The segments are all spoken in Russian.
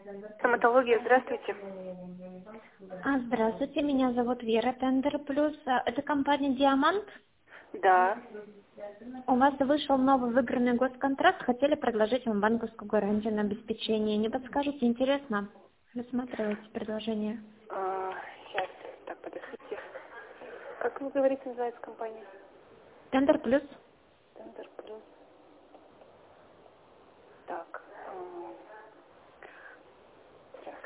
Стоматология, здравствуйте. Здравствуйте, меня зовут Вера, Тендер Плюс. Это компания «Диамант». Да. У вас вышел новый выигранный госконтракт. Хотели предложить вам банковскую гарантию на обеспечение. Не подскажете, интересно? Рассматривайте предложение. Сейчас, так, подождите. Как вы говорите, называется компания? Тендер Плюс. Тендер Плюс. Так. Сейчас.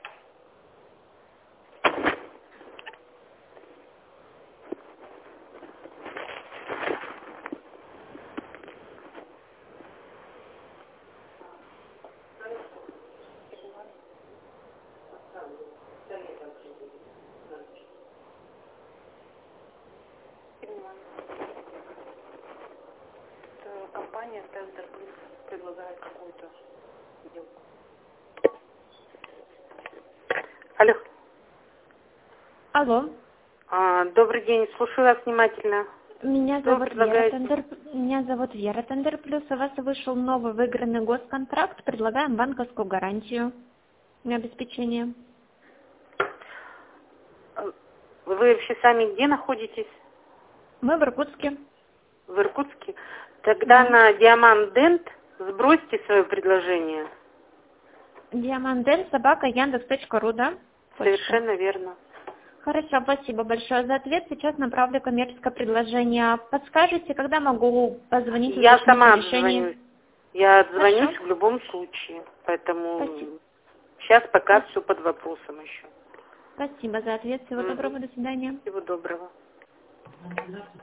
Компания Тендер Плюс предлагает какую-то сделку. Алло. Алло. Добрый день, слушаю вас внимательно. Меня Что вы зовут Вера, предлагаете? Тендер Плюс. У вас вышел новый выигранный госконтракт. Предлагаем банковскую гарантию на обеспечение. Вы вообще сами где находитесь? Мы в Иркутске. В Иркутске? Тогда Да. на Диамант Дент сбросьте свое предложение. Диаманден, собака, Яндекс.ру, да? Почта. Совершенно верно. Хорошо, спасибо большое за ответ. Сейчас направлю коммерческое предложение. Подскажите, когда могу позвонить, Я уточнить сама решение? отзвонюсь. Я отзвонюсь Хорошо. в любом случае. Спасибо. Поэтому сейчас пока все под вопросом еще. Спасибо за ответ. Всего доброго. До свидания. Всего доброго.